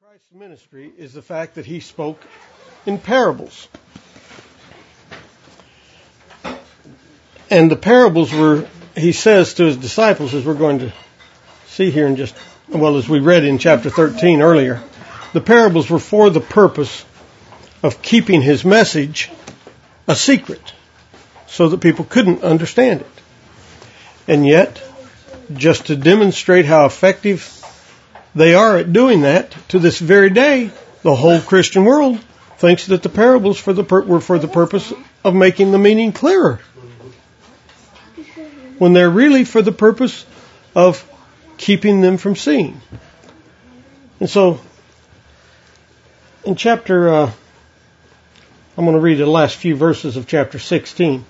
Christ's ministry is the fact that he spoke in parables. And the parables were, he says to his disciples, as we're going to see here in just, well, as we read in chapter 13 earlier, the parables were for the purpose of keeping his message a secret so that people couldn't understand it. And yet, just to demonstrate how effective they are at doing that, to this very day, the whole Christian world thinks that the parables were for the purpose of making the meaning clearer, when they're really for the purpose of keeping them from seeing. And so, in chapter, I'm going to read the last few verses of chapter 16.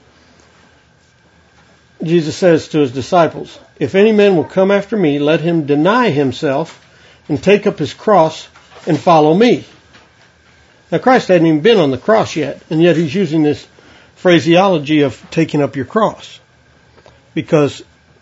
Jesus says to his disciples, "If any man will come after me, let him deny himself and take up his cross and follow me." Now, Christ hadn't even been on the cross yet, and yet he's using this phraseology of taking up your cross, because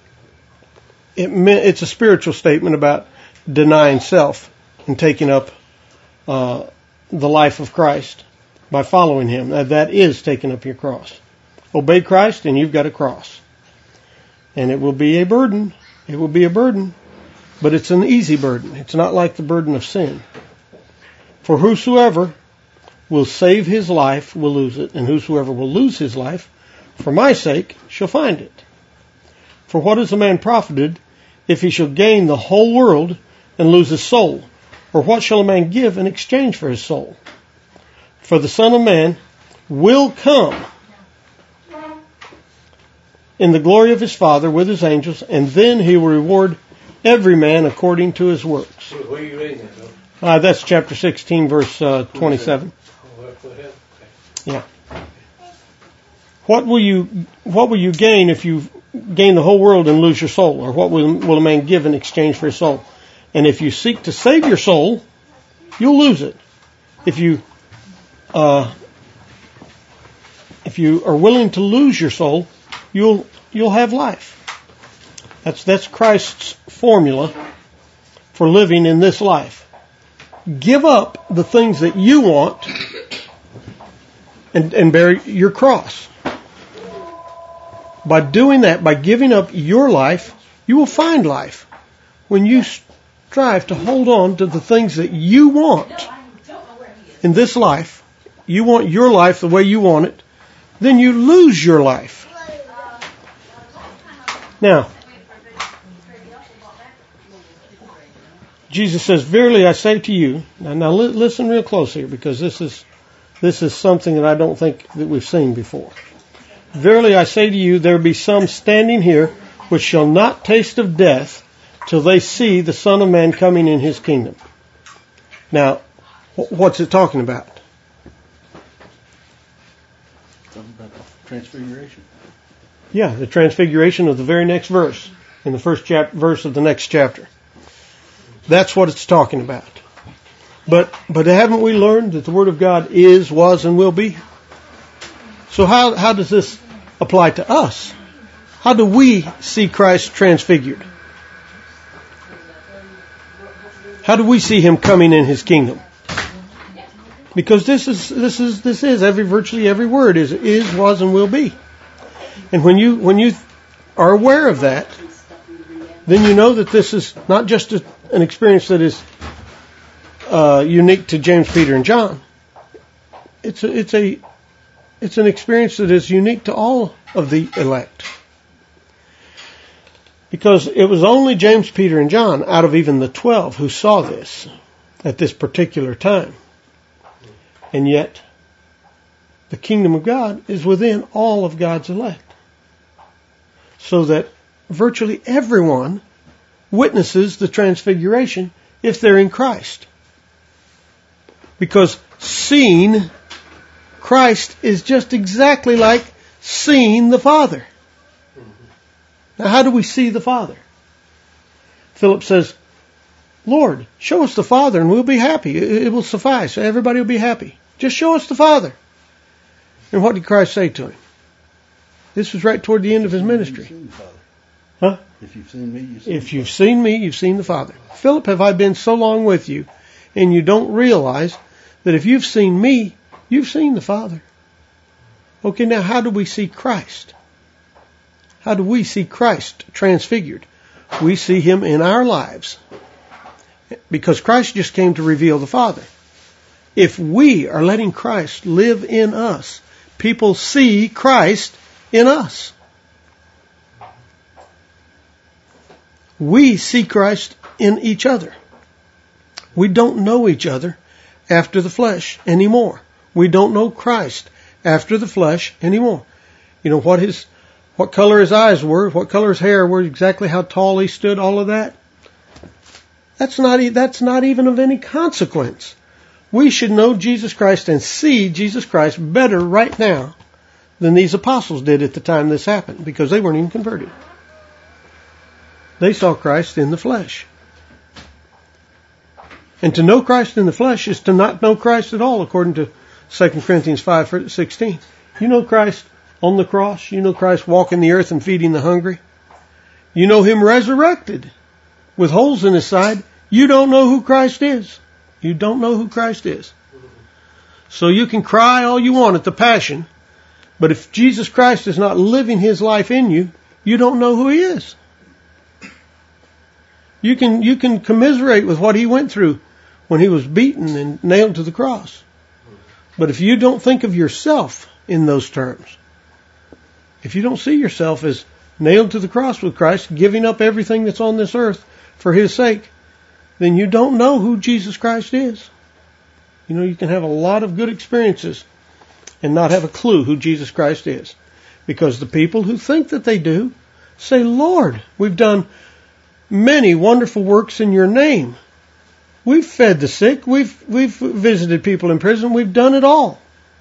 it's a spiritual statement about denying self and taking up the life of Christ by following him. That is taking up your cross. Obey Christ and you've got a cross. And it will be a burden. It will be a burden. But it's an easy burden. It's not like the burden of sin. For whosoever will save his life will lose it, and whosoever will lose his life for my sake shall find it. For what is a man profited if he shall gain the whole world and lose his soul? Or what shall a man give in exchange for his soul? For the Son of Man will come in the glory of his Father with his angels, and then he will reward every man according to his works. Where are you reading that, though? That's chapter 16, verse 27. Yeah. What will you gain if you gain the whole world and lose your soul? Or what will a man give in exchange for his soul? And if you seek to save your soul, you'll lose it. If you are willing to lose your soul, you'll have life. That's Christ's formula for living in this life. Give up the things that you want and bear your cross. By doing that, by giving up your life, you will find life. When you strive to hold on to the things that you want in this life, you want your life the way you want it, then you lose your life. Now, Jesus says, "Verily I say to you," now listen real close here, because this is something that I don't think that we've seen before. "Verily I say to you, there be some standing here which shall not taste of death till they see the Son of Man coming in his kingdom." Now, what's it talking about? Talking about the transfiguration. Yeah, the transfiguration of the very next verse, in the first verse of the next chapter. That's what it's talking about. But haven't we learned that the Word of God is, was, and will be? So how does this apply to us? How do we see Christ transfigured? How do we see him coming in his kingdom? Because this is virtually every word is, was, and will be. And when you are aware of that, then you know that this is not just an experience that is unique to James, Peter, and John. It's an experience that is unique to all of the elect. Because it was only James, Peter, and John out of even the 12 who saw this at this particular time. And yet, the kingdom of God is within all of God's elect. So that virtually everyone witnesses the transfiguration if they're in Christ. Because seeing Christ is just exactly like seeing the Father. Now, how do we see the Father? Philip says, "Lord, show us the Father and we'll be happy. It will suffice. Everybody will be happy. Just show us the Father." And what did Christ say to him? This was right toward the end of his ministry. Huh? If you've seen me, you've seen the Father. "Philip, have I been so long with you, and you don't realize that if you've seen me, you've seen the Father. Okay, now how do we see Christ? How do we see Christ transfigured? We see Him in our lives. Because Christ just came to reveal the Father. If we are letting Christ live in us, people see Christ in us. We see Christ in each other. We don't know each other after the flesh anymore. We don't know Christ after the flesh anymore. You know what color his eyes were, what color his hair were, exactly how tall he stood, all of that. That's not even of any consequence. We should know Jesus Christ and see Jesus Christ better right now than these apostles did at the time this happened, because they weren't even converted. They saw Christ in the flesh. And to know Christ in the flesh is to not know Christ at all, according to 2 Corinthians 5:16. You know Christ on the cross. You know Christ walking the earth and feeding the hungry. You know Him resurrected with holes in His side. You don't know who Christ is. You don't know who Christ is. So you can cry all you want at the Passion, but if Jesus Christ is not living His life in you, you don't know who He is. You can commiserate with what He went through when He was beaten and nailed to the cross. But if you don't think of yourself in those terms, if you don't see yourself as nailed to the cross with Christ, giving up everything that's on this earth for His sake, then you don't know who Jesus Christ is. You know, you can have a lot of good experiences and not have a clue who Jesus Christ is. Because the people who think that they do say, Lord, we've done many wonderful works in your name. We've fed the sick. We've visited people in prison. We've done it all.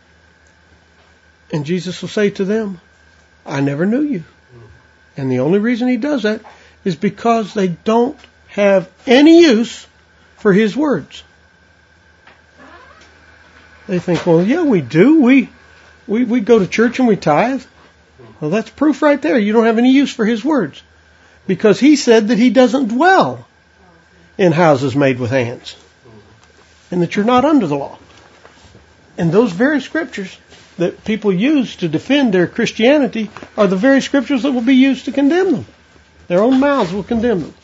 And Jesus will say to them, I never knew you. And the only reason He does that is because they don't have any use for His words. They think, well, yeah, we do. We go to church and we tithe. Well, that's proof right there. You don't have any use for His words. Because He said that He doesn't dwell in houses made with hands. And that you're not under the law. And those very scriptures that people use to defend their Christianity are the very scriptures that will be used to condemn them. Their own mouths will condemn them.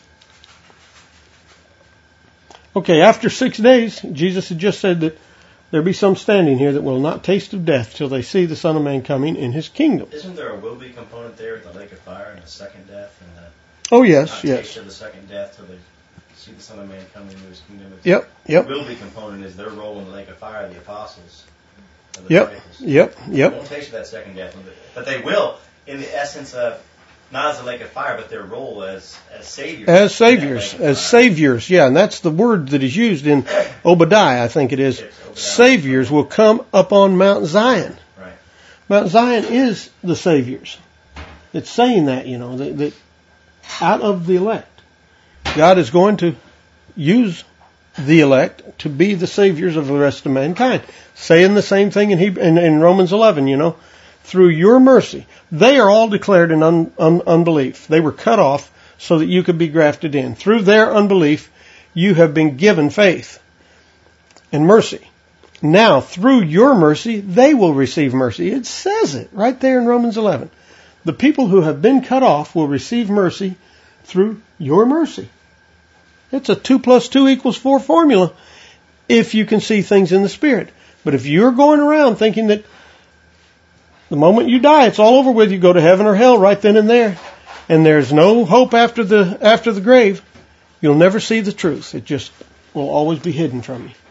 Okay, after 6 days, Jesus had just said that there be some standing here that will not taste of death till they see the Son of Man coming in His kingdom. Isn't there a will-be component there at the lake of fire and the second death? And the oh, yes, yes. Taste of the second death till they see the Son of Man coming into His kingdom. Yep. The will-be component is their role in the lake of fire, the apostles. Yep. They won't taste of that second death, but they will, in the essence of, not as a lake of fire, but their role as saviors. As saviors, yeah, and that's the word that is used in Obadiah, I think it is. Saviors will come up on Mount Zion. Right. Mount Zion is the saviors. It's saying that, you know, that out of the elect, God is going to use the elect to be the saviors of the rest of mankind. Saying the same thing in Romans 11, you know. Through your mercy. They are all declared in unbelief. They were cut off so that you could be grafted in. Through their unbelief, you have been given faith and mercy. Now, through your mercy, they will receive mercy. It says it right there in Romans 11. The people who have been cut off will receive mercy through your mercy. It's a 2 + 2 = 4 formula if you can see things in the Spirit. But if you're going around thinking that the moment you die, it's all over with, you go to heaven or hell right then and there, and there's no hope after the grave, you'll never see the truth. It just will always be hidden from you.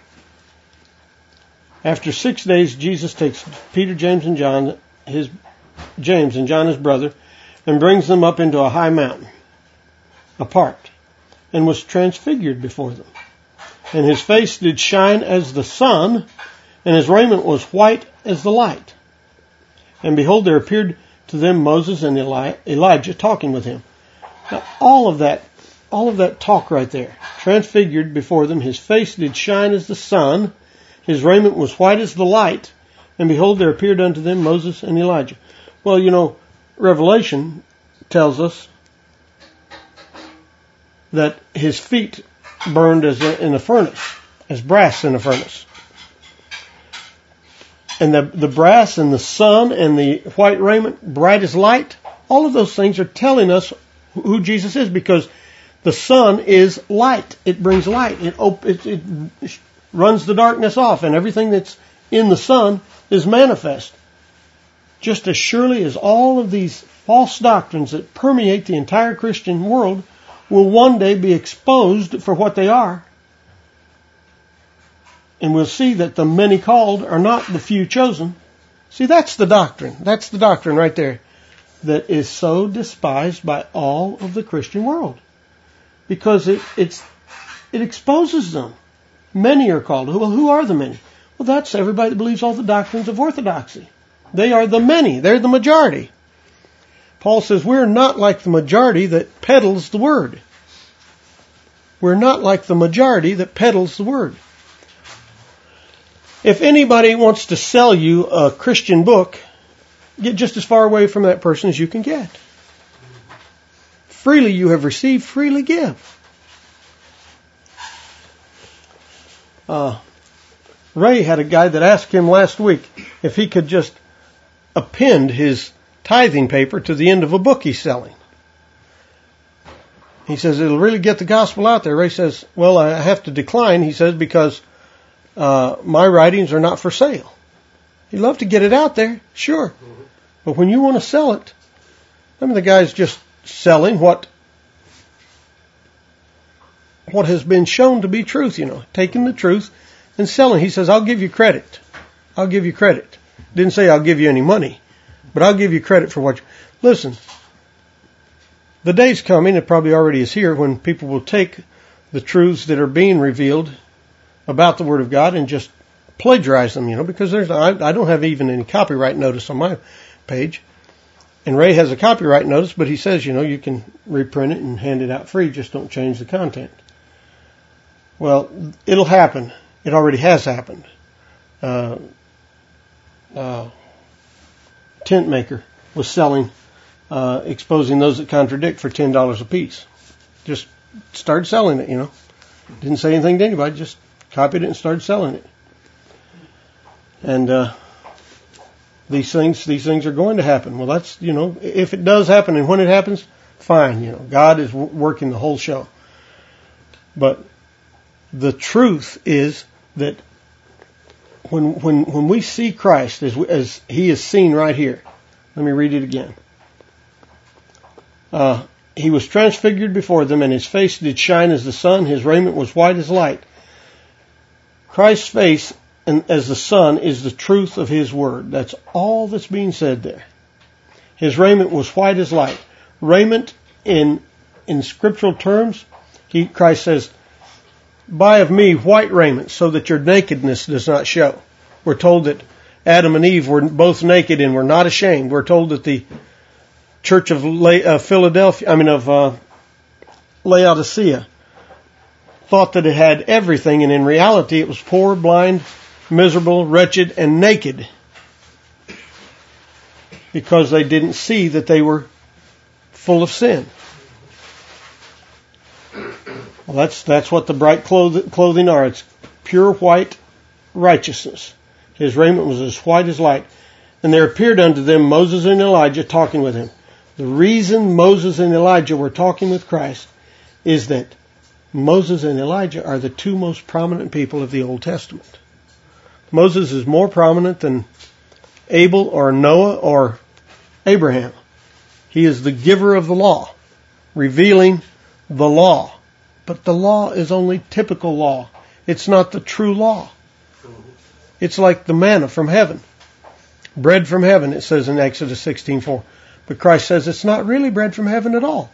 After 6 days, Jesus takes Peter, James, and John, his brother, and brings them up into a high mountain, apart, and was transfigured before them. And His face did shine as the sun, and His raiment was white as the light. And behold, there appeared to them Moses and Elijah talking with Him. Now, all of that talk right there, transfigured before them, His face did shine as the sun, His raiment was white as the light, and behold, there appeared unto them Moses and Elijah. Well, you know, Revelation tells us that His feet burned as in a furnace, as brass in a furnace. And the brass and the sun and the white raiment, bright as light, all of those things are telling us who Jesus is, because the sun is light. It brings light. It runs the darkness off, and everything that's in the sun is manifest. Just as surely as all of these false doctrines that permeate the entire Christian world will one day be exposed for what they are. And we'll see that the many called are not the few chosen. See, that's the doctrine. That's the doctrine right there that is so despised by all of the Christian world. Because it exposes them. Many are called. Well, who are the many? Well, that's everybody that believes all the doctrines of orthodoxy. They are the many. They're the majority. Paul says we're not like the majority that peddles the word. We're not like the majority that peddles the word. If anybody wants to sell you a Christian book, get just as far away from that person as you can get. Freely you have received, freely give. Ray had a guy that asked him last week if he could just append his tithing paper to the end of a book he's selling. He says, it'll really get the gospel out there. Ray says, well, I have to decline, he says, because my writings are not for sale. He'd love to get it out there, sure. But when you want to sell it, I mean, the guy's just selling what has been shown to be truth, taking the truth and selling. He says, I'll give you credit. I'll give you credit. Didn't say I'll give you any money, but I'll give you credit for what you... Listen, the day's coming, it probably already is here, when people will take the truths that are being revealed about the Word of God and just plagiarize them, because I don't have even any copyright notice on my page. And Ray has a copyright notice, but he says, you can reprint it and hand it out free, just don't change the content. Well, it'll happen. It already has happened. Tent Maker was selling, exposing those that contradict for $10 a piece. Just started selling it, Didn't say anything to anybody, just copied it and started selling it. And these things are going to happen. Well, that's, if it does happen and when it happens, fine, God is working the whole show. But the truth is that when we see Christ as he is seen right here, let me read it again. He was transfigured before them, and his face did shine as the sun. His raiment was white as light. Christ's face as the sun is the truth of his word. That's all that's being said there. His raiment was white as light. Raiment in scriptural terms, Christ says, buy of me white raiment so that your nakedness does not show. We're told that Adam and Eve were both naked and were not ashamed. We're told that the church of Laodicea thought that it had everything, and in reality it was poor, blind, miserable, wretched, and naked, because they didn't see that they were full of sin. Well, that's what the bright clothing are. It's pure white righteousness. His raiment was as white as light. And there appeared unto them Moses and Elijah talking with him. The reason Moses and Elijah were talking with Christ is that Moses and Elijah are the two most prominent people of the Old Testament. Moses is more prominent than Abel or Noah or Abraham. He is the giver of the law, revealing the law. But the law is only typical law. It's not the true law. It's like the manna from heaven. Bread from heaven, it says in Exodus 16:4. But Christ says it's not really bread from heaven at all.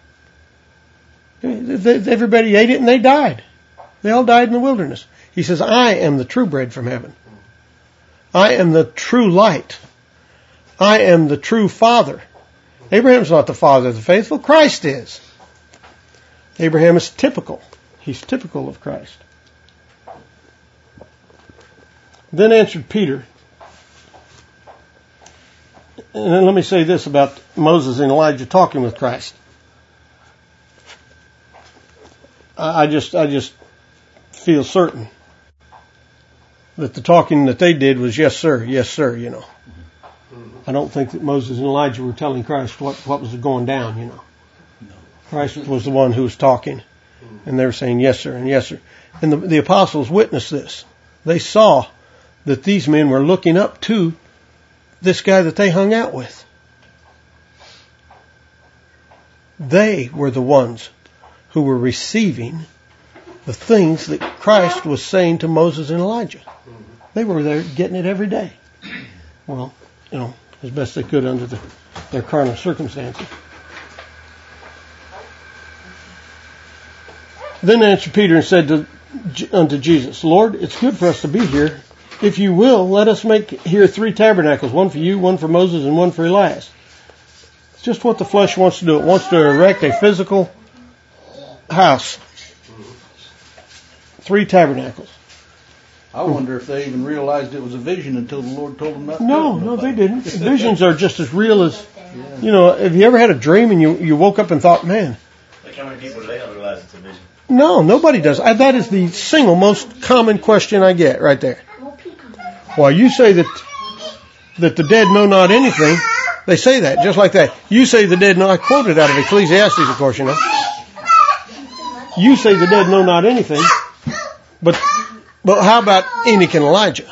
Everybody ate it and they died. They all died in the wilderness. He says, I am the true bread from heaven. I am the true light. I am the true father. Abraham's not the father of the faithful. Christ is. Abraham is typical. He's typical of Christ. Then answered Peter. And then let me say this about Moses and Elijah talking with Christ. I just feel certain that the talking that they did was yes, sir, you know. I don't think that Moses and Elijah were telling Christ what was going down, you know. Christ was the one who was talking, and they were saying yes, sir, and yes, sir. And the apostles witnessed this. They saw that these men were looking up to this guy that they hung out with. They were the ones who were receiving the things that Christ was saying to Moses and Elijah. They were there getting it every day. Well, you know, as best they could under their carnal circumstances. Then answered Peter and said unto Jesus, Lord, it's good for us to be here. If you will, let us make here 3 tabernacles, one for you, one for Moses, and one for Elias. It's just what the flesh wants to do. It wants to erect a physical house. 3 tabernacles. I wonder if they even realized it was a vision until the Lord told them not to. No, they didn't. Visions are just as real as, you know, have you ever had a dream and you woke up and thought, man. Like how many people today don't realize it's a vision? No, nobody does. That is the single most common question I get right there. Well, you say that the dead know not anything. They say that, just like that. You say the dead know, I quoted out of Ecclesiastes, of course, you know. You say the dead know not anything, but how about Enoch and Elijah?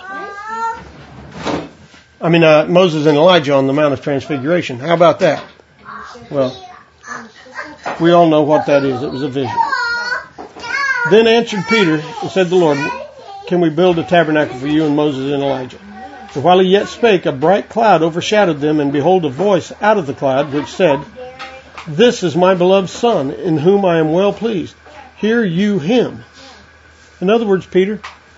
I mean, Moses and Elijah on the Mount of Transfiguration. How about that? Well, we all know what that is. It was a vision. Then answered Peter and said to the Lord, can we build a tabernacle for you and Moses and Elijah? So while he yet spake, a bright cloud overshadowed them, and behold, a voice out of the cloud which said, This is my beloved Son, in whom I am well pleased. Hear you him. In other words, Peter,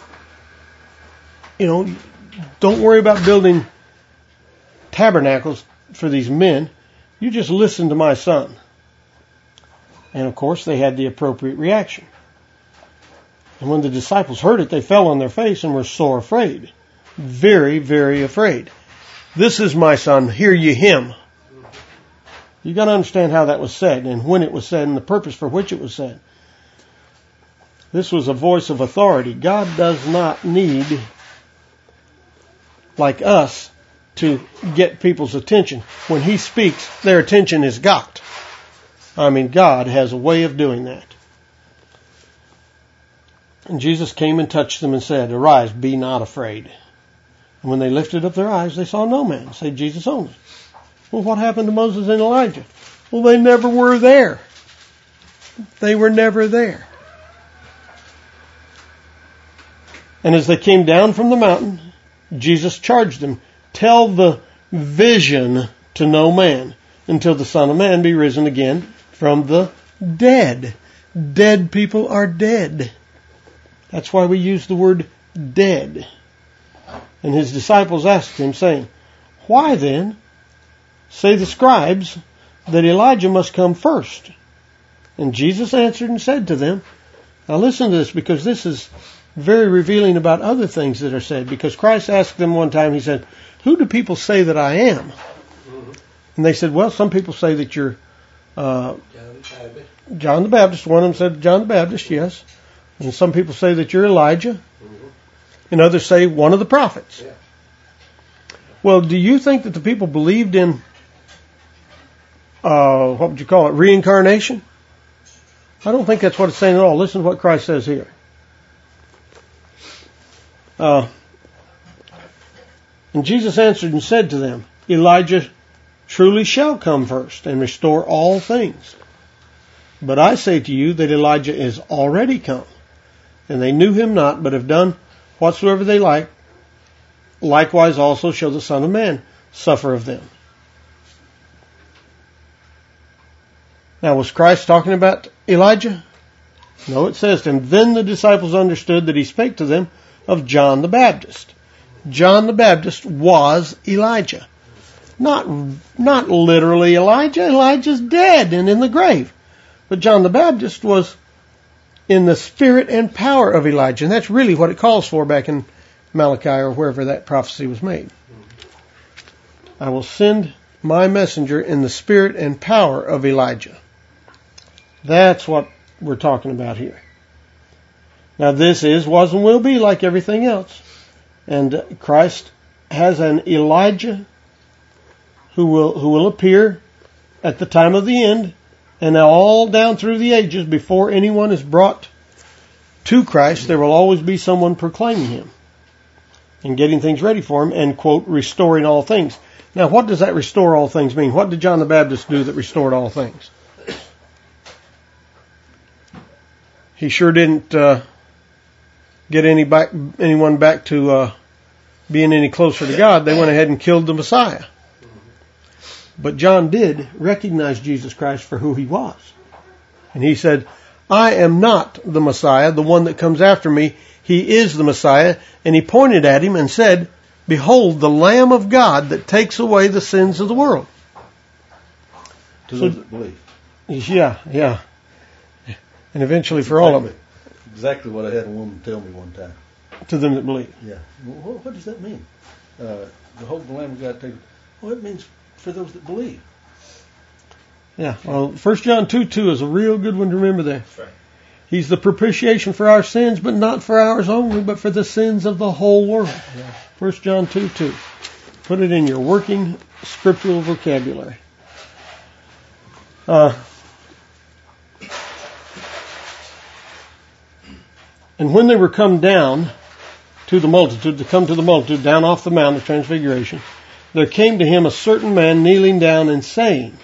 you know, don't worry about building tabernacles for these men. You just listen to my Son. And of course, they had the appropriate reaction. And when the disciples heard it, they fell on their face and were sore afraid. Very, very afraid. This is my Son, hear ye him. You got to understand how that was said and when it was said and the purpose for which it was said. This was a voice of authority. God does not need, like us, to get people's attention. When he speaks, their attention is got. I mean, God has a way of doing that. And Jesus came and touched them and said, Arise, be not afraid. And when they lifted up their eyes, they saw no man, save Jesus only. Well, what happened to Moses and Elijah? Well, they never were there. They were never there. And as they came down from the mountain, Jesus charged them, Tell the vision to no man, until the Son of Man be risen again from the dead. Dead people are dead. That's why we use the word dead. And his disciples asked him, saying, Why then say the scribes that Elijah must come first? And Jesus answered and said to them, now listen to this, because this is very revealing about other things that are said. Because Christ asked them one time, he said, Who do people say that I am? And they said, well, some people say that you're John the Baptist. One of them said John the Baptist, yes. And some people say that you're Elijah. And others say one of the prophets. Yeah. Well, do you think that the people believed in, what would you call it, reincarnation? I don't think that's what it's saying at all. Listen to what Christ says here. And Jesus answered and said to them, Elijah truly shall come first and restore all things. But I say to you that Elijah is already come, and they knew him not, but have done whatsoever they like. Likewise also shall the Son of Man suffer of them. Now, was Christ talking about Elijah? No, it says to him, Then the disciples understood that he spake to them of John the Baptist. John the Baptist was Elijah. Not literally Elijah. Elijah's dead and in the grave. But John the Baptist was in the spirit and power of Elijah. And that's really what it calls for back in Malachi or wherever that prophecy was made. I will send my messenger in the spirit and power of Elijah. That's what we're talking about here. Now this is, was, and will be like everything else. And Christ has an Elijah who will appear at the time of the end, and all down through the ages, before anyone is brought to Christ, there will always be someone proclaiming him and getting things ready for him and, quote, restoring all things. Now, what does that restore all things mean? What did John the Baptist do that restored all things? He sure didn't get anyone back to being any closer to God. They went ahead and killed the Messiah. But John did recognize Jesus Christ for who he was. And he said, I am not the Messiah, the one that comes after me. He is the Messiah. And he pointed at him and said, behold, the Lamb of God that takes away the sins of the world. To those that believe. Yeah. And eventually for all of it. Exactly what I had a woman tell me one time. To them that believe. Yeah. Well, what does that mean? Behold, the Lamb of God takes. Well, it means for those that believe. Yeah. Well, 1 John 2:2 is a real good one to remember there. That's right. He's the propitiation for our sins, but not for ours only, but for the sins of the whole world. Yeah. 1 John 2:2. Put it in your working scriptural vocabulary. And when they were come down to the multitude, down off the Mount of Transfiguration, there came to him a certain man kneeling down and saying,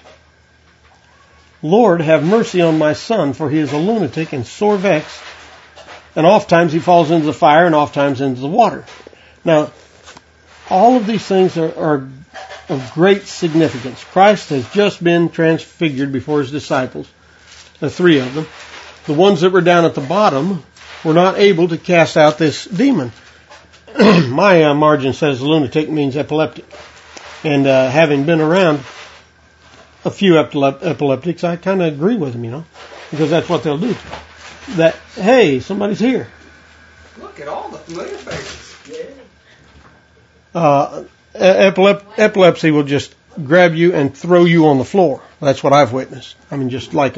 Lord, have mercy on my son, for he is a lunatic and sore vexed, and oftentimes he falls into the fire and oftentimes into the water. Now, all of these things are of great significance. Christ has just been transfigured before his disciples, the three of them. The ones that were down at the bottom were not able to cast out this demon. My margin says lunatic means epileptic. And having been around a few epileptics, I kind of agree with them, because that's what they'll do. That, hey, somebody's here. Look at all the familiar faces. Epilepsy will just grab you and throw you on the floor. That's what I've witnessed. I mean, just like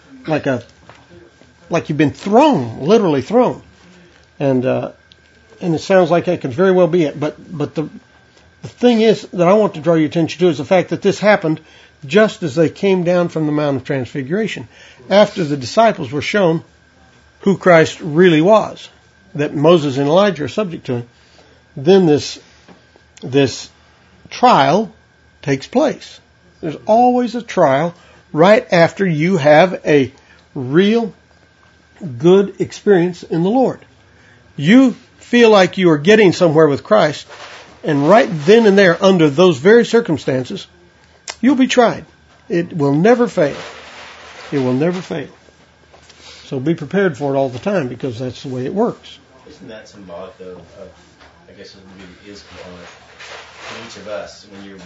you've been thrown, literally thrown. And it sounds like that could very well be it. But the thing is that I want to draw your attention to is the fact that this happened just as they came down from the Mount of Transfiguration, after the disciples were shown who Christ really was, that Moses and Elijah are subject to him. Then this trial takes place. There's always a trial right after you have a real good experience in the Lord. You feel like you are getting somewhere with Christ, and right then and there, under those very circumstances, you'll be tried. It will never fail. It will never fail. So be prepared for it all the time, because that's the way it works. Isn't that symbolic, though, of, I guess it would be the is component in each of us?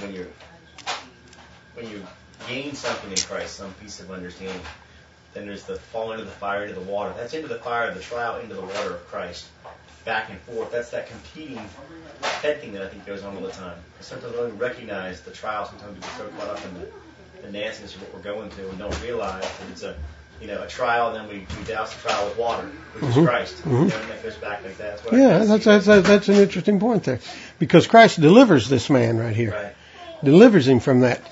When you gain something in Christ, some piece of understanding, then there's the fall into the fire, into the water. That's into the fire, the trial, into the water of Christ. Back and forth. That's that competing head thing that I think goes on all the time. Sometimes we don't recognize the trial. Sometimes we get so caught up in the nastiness of what we're going through and don't realize that it's a trial, and then we douse the trial with water, which is Christ. And that goes back like that. That's an interesting point there. Because Christ delivers this man right here. Right. Delivers him from that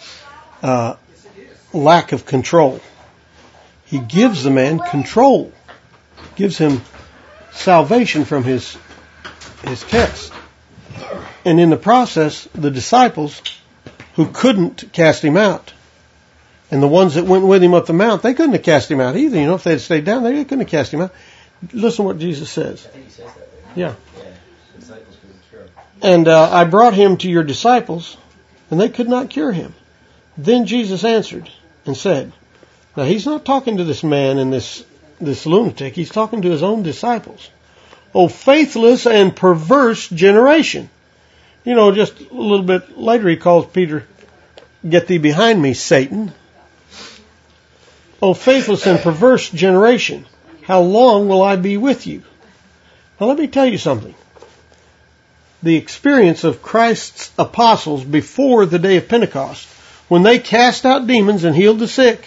lack of control. He gives the man control. Gives him salvation from his test. And in the process, the disciples who couldn't cast him out, and the ones that went with him up the mount, they couldn't have cast him out either. If they had stayed down there, they couldn't have cast him out. Listen to what Jesus says. I think he says that. Yeah. The disciples couldn't cure him. And I brought him to your disciples, and they could not cure him. Then Jesus answered and said, now he's not talking to this man and this lunatic. He's talking to his own disciples. O faithless and perverse generation. Just a little bit later he calls Peter, get thee behind me, Satan. O faithless and perverse generation, how long will I be with you? Now let me tell you something. The experience of Christ's apostles before the day of Pentecost, when they cast out demons and healed the sick,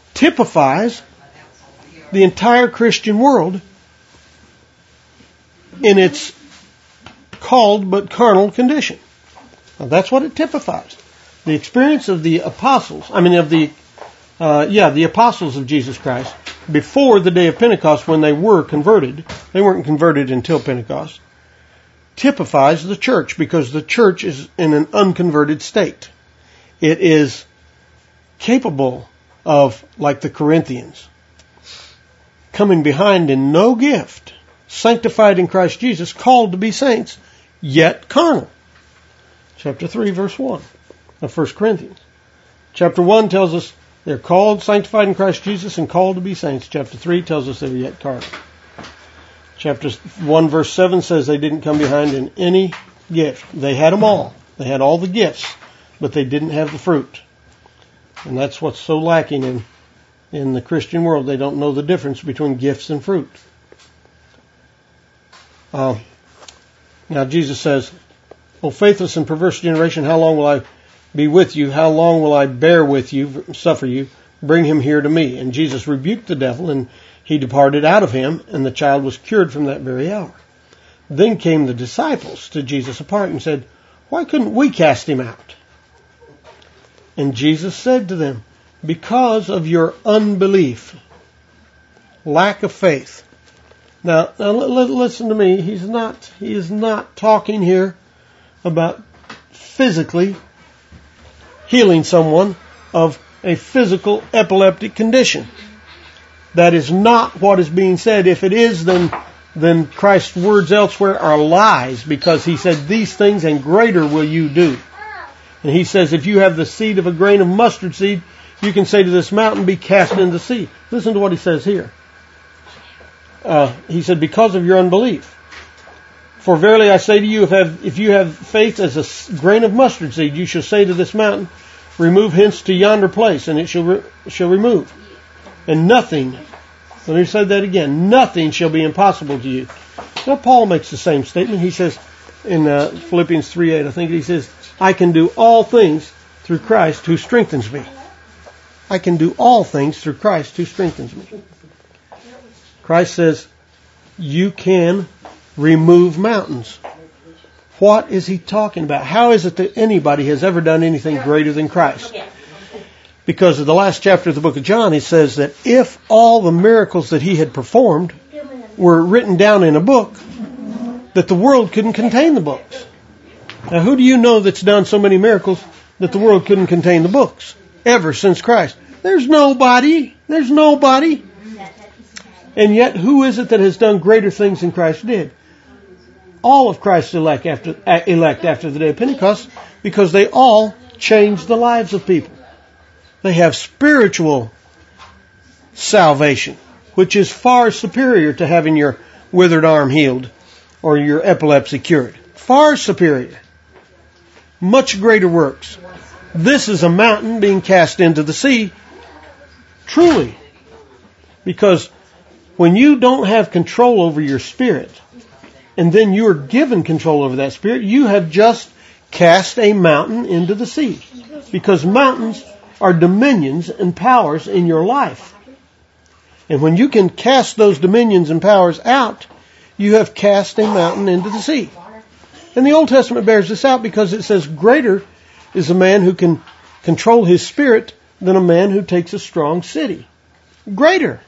typifies the entire Christian world in its called but carnal condition. Now, that's what it typifies. The experience of the apostles, the apostles of Jesus Christ, before the day of Pentecost when they were converted, they weren't converted until Pentecost, typifies the church because the church is in an unconverted state. It is capable of, like the Corinthians, coming behind in no gift, sanctified in Christ Jesus, called to be saints, yet carnal. Chapter 3, verse 1 of 1 Corinthians. Chapter 1 tells us they're called, sanctified in Christ Jesus, and called to be saints. Chapter 3 tells us they're yet carnal. Chapter 1, verse 7 says they didn't come behind in any gift. They had them all. They had all the gifts, but they didn't have the fruit. And that's what's so lacking in the Christian world. They don't know the difference between gifts and fruit. Now Jesus says, "O faithless and perverse generation, how long will I be with you? How long will I bear with you, suffer you? Bring him here to me." And Jesus rebuked the devil, and he departed out of him, and the child was cured from that very hour. Then came the disciples to Jesus apart and said, "Why couldn't we cast him out?" And Jesus said to them, "Because of your unbelief, lack of faith." Now listen to me. He is not talking here about physically healing someone of a physical epileptic condition. That is not what is being said. If it is, then Christ's words elsewhere are lies, because he said, "These things and greater will you do." And he says, if you have the seed of a grain of mustard seed, you can say to this mountain, "Be cast into the sea." Listen to what he says here. He said, "Because of your unbelief. For verily I say to you, if you have faith as a grain of mustard seed, you shall say to this mountain, 'Remove hence to yonder place,' and it shall remove. And nothing," let me say that again, "nothing shall be impossible to you." Now Paul makes the same statement. He says in Philippians 3:8, I think he says, "I can do all things through Christ who strengthens me." I can do all things through Christ who strengthens me. Christ says, you can remove mountains. What is he talking about? How is it that anybody has ever done anything greater than Christ? Because of the last chapter of the book of John, he says that if all the miracles that he had performed were written down in a book, that the world couldn't contain the books. Now, who do you know that's done so many miracles that the world couldn't contain the books ever since Christ? There's nobody. There's nobody. And yet, who is it that has done greater things than Christ did? All of Christ's elect after the day of Pentecost, because they all changed the lives of people. They have spiritual salvation, which is far superior to having your withered arm healed or your epilepsy cured. Far superior. Much greater works. This is a mountain being cast into the sea, truly. Because when you don't have control over your spirit, and then you are given control over that spirit, you have just cast a mountain into the sea. Because mountains are dominions and powers in your life. And when you can cast those dominions and powers out, you have cast a mountain into the sea. And the Old Testament bears this out because it says, greater is a man who can control his spirit than a man who takes a strong city. Greater.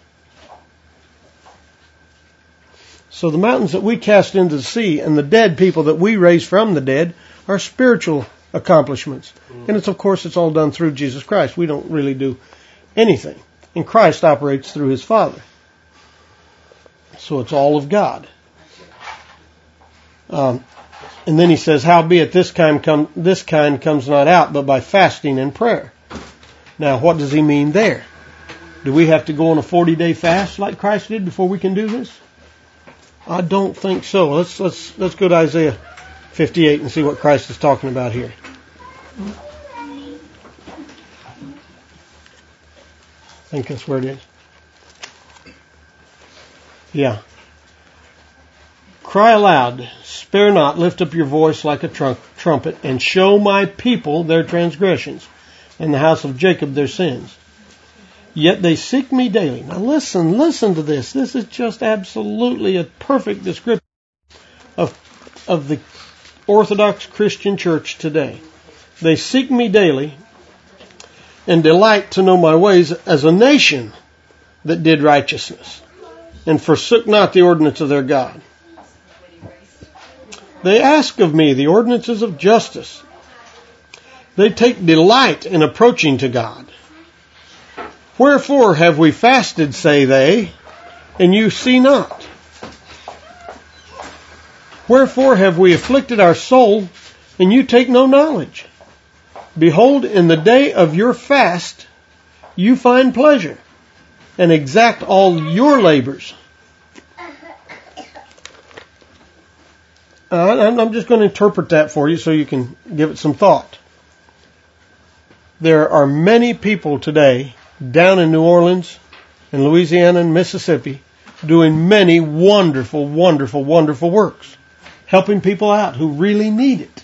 So the mountains that we cast into the sea and the dead people that we raise from the dead are spiritual accomplishments. And of course, it's all done through Jesus Christ. We don't really do anything. And Christ operates through his Father. So it's all of God. And then he says, howbeit this kind comes not out, but by fasting and prayer. Now, what does he mean there? Do we have to go on a 40-day fast like Christ did before we can do this? I don't think so. Let's go to Isaiah 58 and see what Christ is talking about here. I think that's where it is. Yeah. Cry aloud, spare not, lift up your voice like a trumpet, and show my people their transgressions, and the house of Jacob their sins. Yet they seek me daily. Now listen to this. This is just absolutely a perfect description of the Orthodox Christian Church today. They seek me daily and delight to know my ways as a nation that did righteousness and forsook not the ordinance of their God. They ask of me the ordinances of justice. They take delight in approaching to God. Wherefore have we fasted, say they, and you see not? Wherefore have we afflicted our soul, and you take no knowledge? Behold, in the day of your fast you find pleasure, and exact all your labors. I'm just going to interpret that for you so you can give it some thought. There are many people today down in New Orleans, in Louisiana and Mississippi, doing many wonderful, wonderful, wonderful works, helping people out who really need it.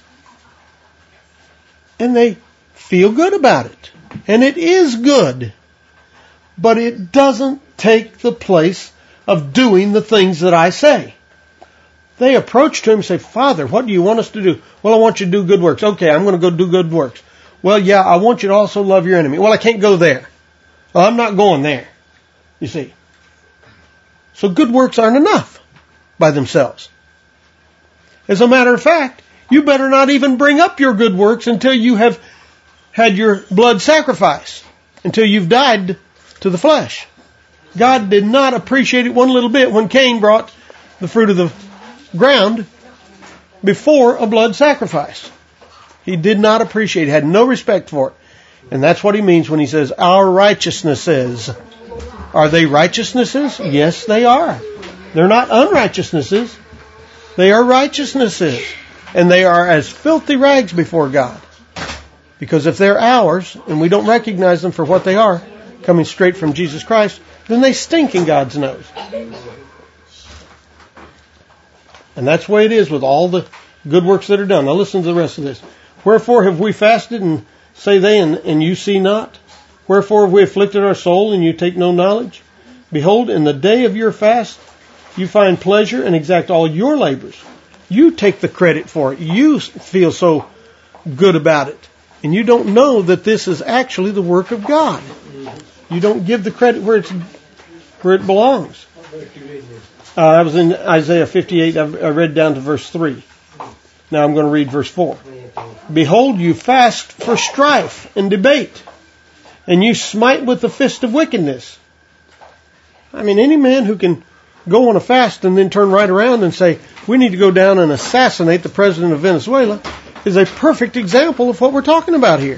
And they feel good about it. And it is good. But it doesn't take the place of doing the things that I say. They approach to him and say, Father, what do you want us to do? Well, I want you to do good works. Okay, I'm going to go do good works. Well, yeah, I want you to also love your enemy. Well, I can't go there. Well, I'm not going there. You see. So good works aren't enough by themselves. As a matter of fact, you better not even bring up your good works until you have had your blood sacrifice, until you've died to the flesh. God did not appreciate it one little bit when Cain brought the fruit of the ground before a blood sacrifice. He did not appreciate it, had no respect for it. And that's what he means when he says, our righteousnesses. Are they righteousnesses? Yes, they are. They're not unrighteousnesses. They are righteousnesses. And they are as filthy rags before God. Because if they're ours, and we don't recognize them for what they are, coming straight from Jesus Christ, then they stink in God's nose. And that's the way it is with all the good works that are done. Now listen to the rest of this. Wherefore have we fasted, and say they, and you see not? Wherefore have we afflicted our soul, and you take no knowledge? Behold, in the day of your fast, you find pleasure and exact all your labors. You take the credit for it. You feel so good about it. And you don't know that this is actually the work of God. You don't give the credit where it belongs. I was in Isaiah 58. I read down to verse 3. Now I'm going to read verse 4. Behold, you fast for strife and debate, and you smite with the fist of wickedness. I mean, any man who can go on a fast and then turn right around and say, we need to go down and assassinate the president of Venezuela, is a perfect example of what we're talking about here.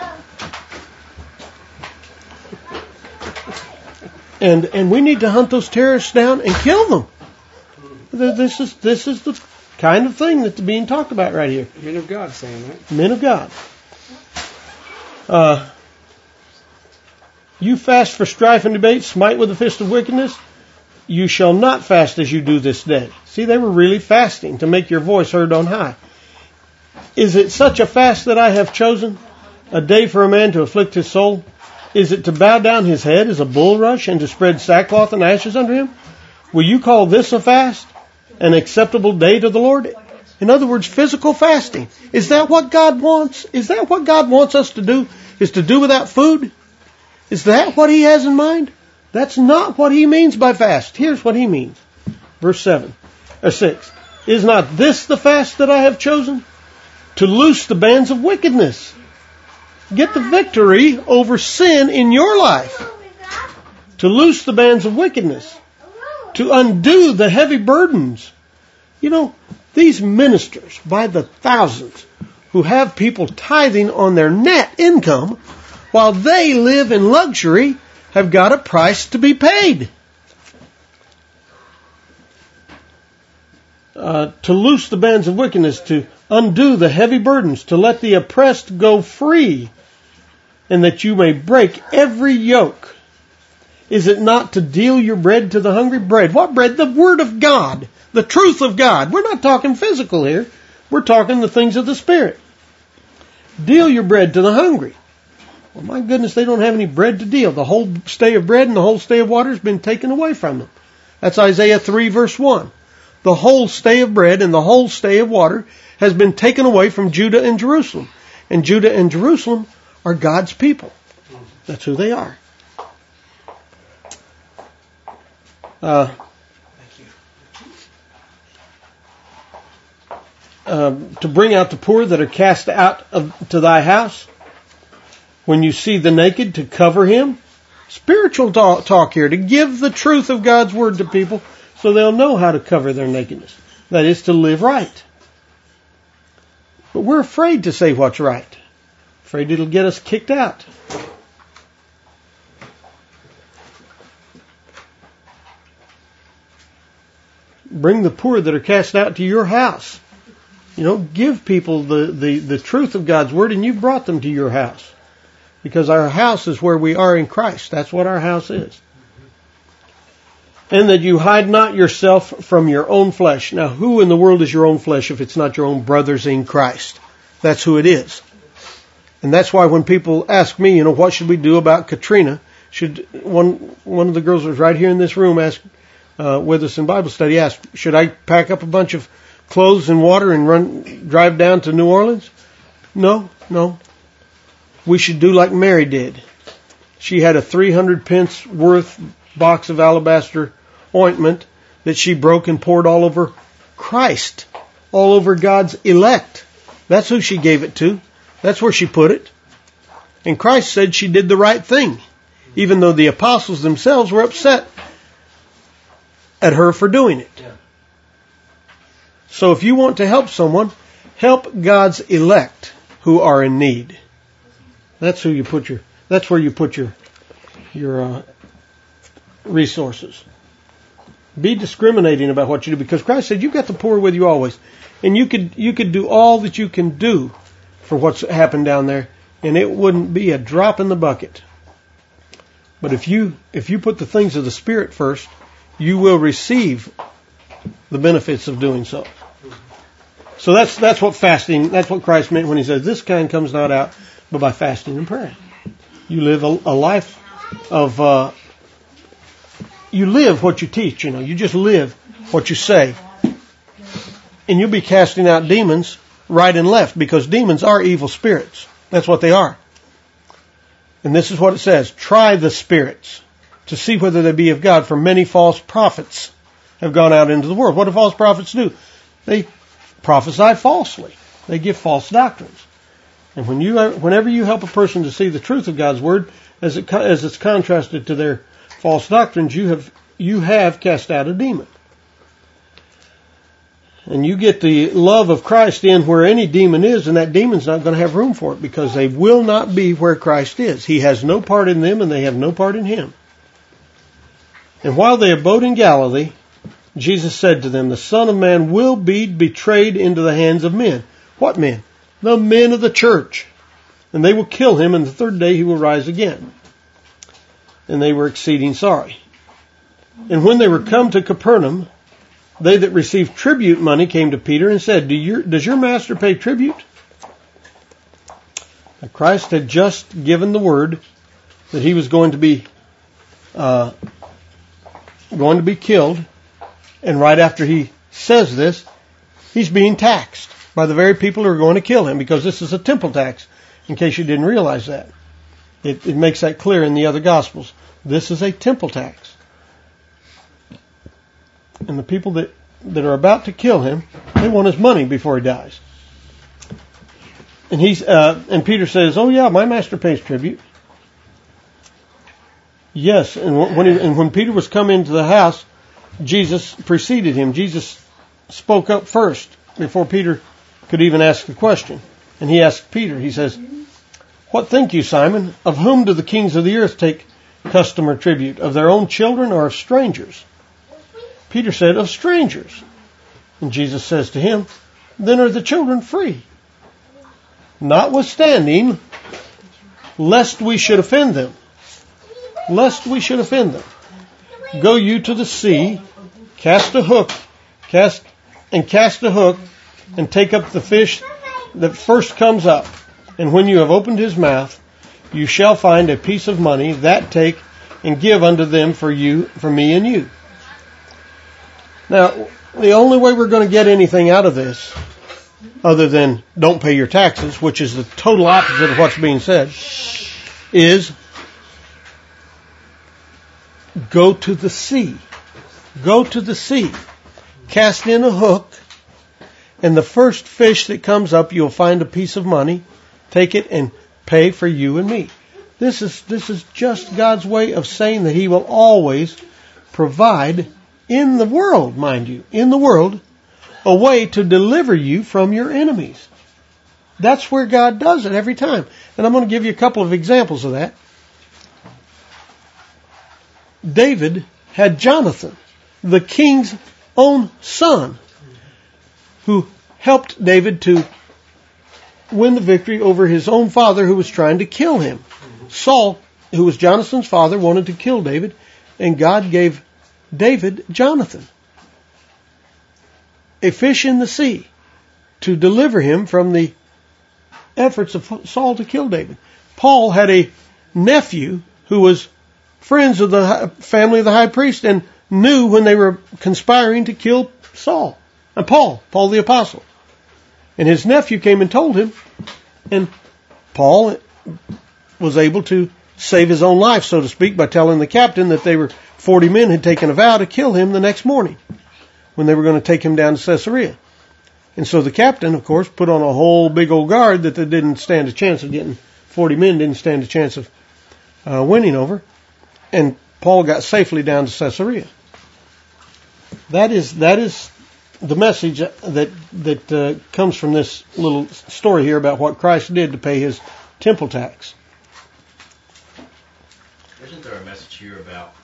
And we need to hunt those terrorists down and kill them. This is the kind of thing that's being talked about right here. Men of God saying that. Men of God. You fast for strife and debate, smite with the fist of wickedness. You shall not fast as you do this day. See, they were really fasting to make your voice heard on high. Is it such a fast that I have chosen? A day for a man to afflict his soul? Is it to bow down his head as a bulrush and to spread sackcloth and ashes under him? Will you call this a fast? An acceptable day to the Lord? In other words, physical fasting. Is that what God wants? Is that what God wants us to do? Is to do without food? Is that what He has in mind? That's not what He means by fast. Here's what He means. Verse 6. Is not this the fast that I have chosen? To loose the bands of wickedness. Get the victory over sin in your life. To loose the bands of wickedness. To undo the heavy burdens. You know, these ministers, by the thousands, who have people tithing on their net income, while they live in luxury, have got a price to be paid. To loose the bands of wickedness, to undo the heavy burdens, to let the oppressed go free, and that you may break every yoke. Is it not to deal your bread to the hungry? Bread. What bread? The Word of God. The truth of God. We're not talking physical here. We're talking the things of the Spirit. Deal your bread to the hungry. Well, my goodness, they don't have any bread to deal. The whole stay of bread and the whole stay of water has been taken away from them. That's Isaiah 3 verse 1. the whole stay of bread and the whole stay of water has been taken away from Judah and Jerusalem. And Judah and Jerusalem are God's people. That's who they are. To bring out the poor that are cast out to thy house. When you see the naked, to cover him. Spiritual talk here, to give the truth of God's word to people so they'll know how to cover their nakedness. That is to live right. But we're afraid to say what's right. Afraid it'll get us kicked out. Bring the poor that are cast out to your house. Give people the truth of God's word, and you've brought them to your house. Because our house is where we are in Christ. That's what our house is. And that you hide not yourself from your own flesh. Now, who in the world is your own flesh if it's not your own brothers in Christ? That's who it is. And that's why when people ask me, what should we do about Katrina? One of the girls was right here in this room asked, with us in Bible study, asked, should I pack up a bunch of clothes and water and drive down to New Orleans? No. We should do like Mary did. She had a 300 pence worth box of alabaster ointment that she broke and poured all over Christ, all over God's elect. That's who she gave it to. That's where she put it. And Christ said she did the right thing, even though the apostles themselves were upset at her for doing it. So if you want to help someone, help God's elect who are in need. That's where you put your resources. Be discriminating about what you do, because Christ said you've got the poor with you always. And you could do all that you can do for what's happened down there, and it wouldn't be a drop in the bucket. But if you put the things of the Spirit first, you will receive the benefits of doing so. So that's what fasting, that's what Christ meant when he says, this kind comes not out but by fasting and prayer. You live a life of, you live what you teach, you just live what you say. And you'll be casting out demons right and left, because demons are evil spirits. That's what they are. And this is what it says, try the spirits to see whether they be of God, for many false prophets have gone out into the world. What do false prophets do? They prophesy falsely. They give false doctrines. And whenever you help a person to see the truth of God's word, as it's contrasted to their false doctrines, you have cast out a demon. And you get the love of Christ in where any demon is, and that demon's not going to have room for it, because they will not be where Christ is. He has no part in them, and they have no part in him. And while they abode in Galilee, Jesus said to them, the Son of Man will be betrayed into the hands of men. What men? The men of the church. And they will kill him, and the third day he will rise again. And they were exceeding sorry. And when they were come to Capernaum, they that received tribute money came to Peter and said, does your master pay tribute? Now, Christ had just given the word that he was going to be killed. And right after he says this, he's being taxed by the very people who are going to kill him, because this is a temple tax, in case you didn't realize that. It makes that clear in the other Gospels. This is a temple tax. And the people that are about to kill him, they want his money before he dies. And Peter says, oh yeah, my master pays tribute. Yes, and when Peter was come into the house, Jesus preceded him. Jesus spoke up first before Peter could even ask the question. And he asked Peter, he says, what think you, Simon? Of whom do the kings of the earth take custom or tribute? Of their own children or of strangers? Peter said, of strangers. And Jesus says to him, then are the children free? Notwithstanding, lest we should offend them. Lest we should offend them. Go you to the sea, cast a hook, and take up the fish that first comes up. And when you have opened his mouth, you shall find a piece of money. That take and give unto them for me and you. Now, the only way we're going to get anything out of this, other than don't pay your taxes, which is the total opposite of what's being said, is go to the sea. Go to the sea. Cast in a hook, and the first fish that comes up, you'll find a piece of money. Take it and pay for you and me. This is just God's way of saying that He will always provide in the world, mind you, in the world, a way to deliver you from your enemies. That's where God does it every time. And I'm going to give you a couple of examples of that. David had Jonathan, the king's own son, who helped David to win the victory over his own father who was trying to kill him. Saul, who was Jonathan's father, wanted to kill David, and God gave David Jonathan, a fish in the sea, to deliver him from the efforts of Saul to kill David. Paul had a nephew who was friends of the family of the high priest and knew when they were conspiring to kill Paul the apostle. And his nephew came and told him, and Paul was able to save his own life, so to speak, by telling the captain that 40 men had taken a vow to kill him the next morning when they were going to take him down to Caesarea. And so the captain, of course, put on a whole big old guard that they didn't stand a chance of getting, 40 men didn't stand a chance of winning over. And Paul got safely down to Caesarea. That is the message that comes from this little story here about what Christ did to pay His temple tax. Isn't there a message here about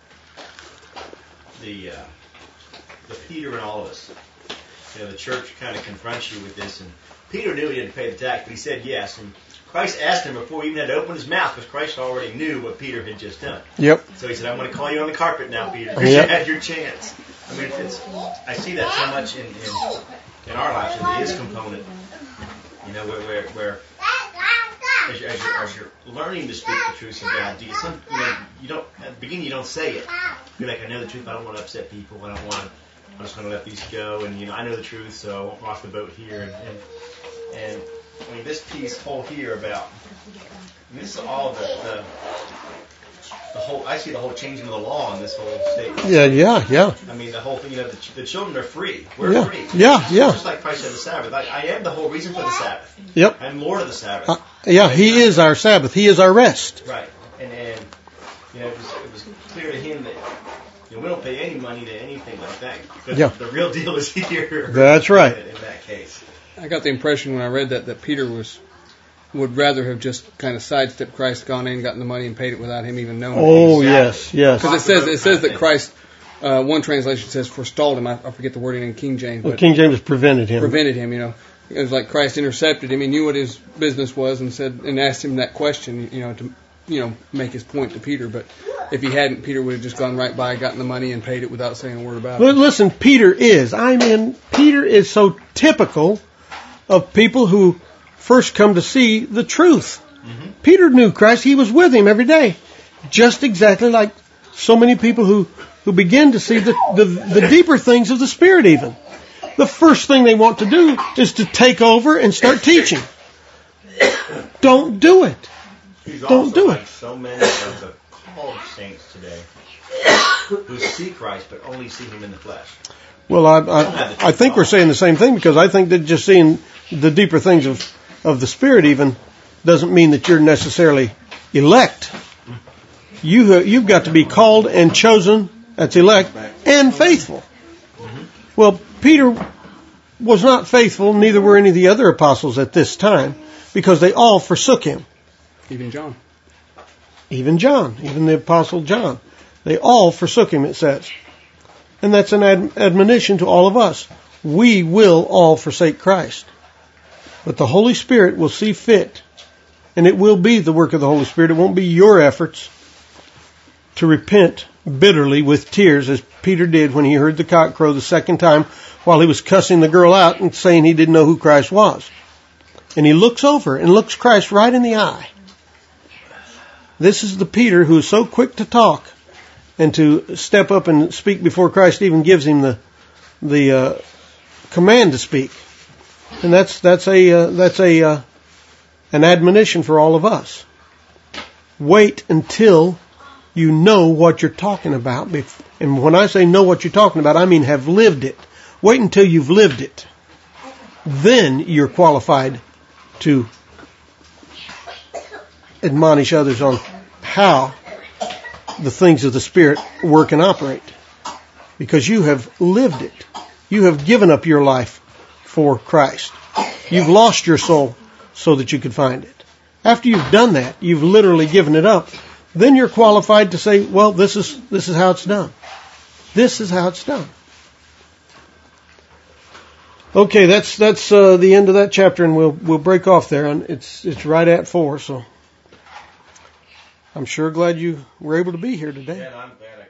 the Peter and all of us? You know, the church kind of confronts you with this, and Peter knew he didn't pay the tax, but he said yes, and Christ asked him before he even had to open his mouth, because Christ already knew what Peter had just done. Yep. So he said, I'm going to call you on the carpet now, Peter, because you had your chance. I mean, I see that so much in our lives, in the is component, you know, where as you're learning to speak the truth of God, you don't at the beginning you don't say it. You're like, I know the truth, but I don't want to upset people. I'm just going to let these go, and I know the truth, so I won't rock the boat here. And I mean, this piece whole here about, this is all the whole. I see the whole changing of the law in this whole statement. Yeah. I mean, the whole thing. The children are free. We're free. Yeah. Just like Christ said, the Sabbath. I am the whole reason for the Sabbath. Yep. I'm Lord of the Sabbath. He is our Sabbath. He is our rest. Right. And it was clear to him that we don't pay any money to anything like that. Because the real deal is here. That's right. In that case. I got the impression when I read that Peter would rather have just kind of sidestepped Christ, gone in, gotten the money, and paid it without him even knowing. Oh, yes. Because it says that Christ, one translation says forestalled him. I forget the wording in King James. But King James prevented him. It was like Christ intercepted him. He knew what his business was and asked him that question, to make his point to Peter. But if he hadn't, Peter would have just gone right by, gotten the money, and paid it without saying a word about it. Listen, Peter is so typical of people who first come to see the truth. Mm-hmm. Peter knew Christ. He was with him every day. Just exactly like so many people who begin to see the deeper things of the Spirit even. The first thing they want to do is to take over and start teaching. Don't do it. Don't do it. So many of the called saints today who see Christ but only see Him in the flesh. Well, I think we're saying the same thing, because I think that just seeing the deeper things of the Spirit even doesn't mean that you're necessarily elect. You've got to be called and chosen, that's elect, and faithful. Well, Peter was not faithful, neither were any of the other apostles at this time, because they all forsook him. Even John, even the apostle John. They all forsook him, it says. And that's an admonition to all of us. We will all forsake Christ. But the Holy Spirit will see fit, and it will be the work of the Holy Spirit. It won't be your efforts to repent bitterly with tears, as Peter did when he heard the cock crow the second time while he was cussing the girl out and saying he didn't know who Christ was. And he looks over and looks Christ right in the eye. This is the Peter who is so quick to talk and to step up and speak before Christ even gives him the command to speak, and that's an admonition for all of us. Wait until you know what you're talking about. And when I say know what you're talking about, I mean have lived it. Wait until you've lived it. Then you're qualified to admonish others on how the things of the Spirit work and operate. Because you have lived it. You have given up your life for Christ. You've lost your soul so that you could find it. After you've done that, you've literally given it up. Then you're qualified to say, well, this is how it's done. This is how it's done. Okay, that's the end of that chapter, and we'll break off there. And it's right at 4, so I'm sure glad you were able to be here today. Yeah, I'm glad I